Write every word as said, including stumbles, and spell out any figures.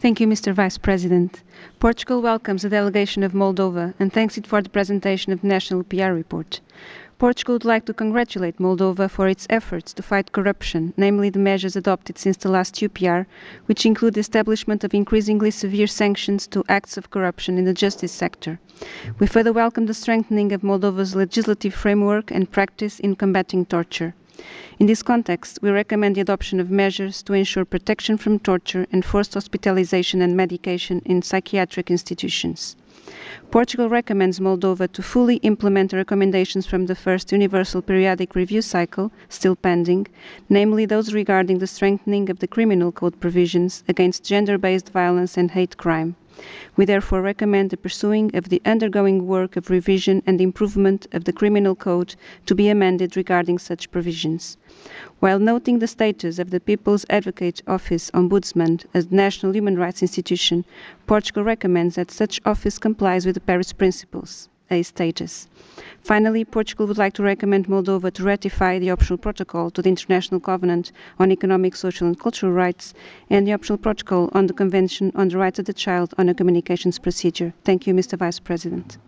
Thank you, Mister Vice President. Portugal welcomes the delegation of Moldova and thanks it for the presentation of the National P R report. Portugal would like to congratulate Moldova for its efforts to fight corruption, namely the measures adopted since the last U P R, which include the establishment of increasingly severe sanctions to acts of corruption in the justice sector. We further welcome the strengthening of Moldova's legislative framework and practice in combating torture. In this context, we recommend the adoption of measures to ensure protection from torture and forced hospitalization and medication in psychiatric institutions. Portugal recommends Moldova to fully implement the recommendations from the first Universal Periodic Review cycle, still pending, namely those regarding the strengthening of the criminal code provisions against gender-based violence and hate crime. We therefore recommend the pursuing of the undergoing work of revision and improvement of the criminal code to be amended regarding such provisions. While noting the status of the People's Advocate Office Ombudsman as the national human rights institution, Portugal recommends that such office complies with the Paris Principles, A status. Finally, Portugal would like to recommend Moldova to ratify the optional protocol to the International Covenant on Economic, Social and Cultural Rights and the optional protocol on the Convention on the Rights of the Child on a Communications Procedure. Thank you, Mister Vice President.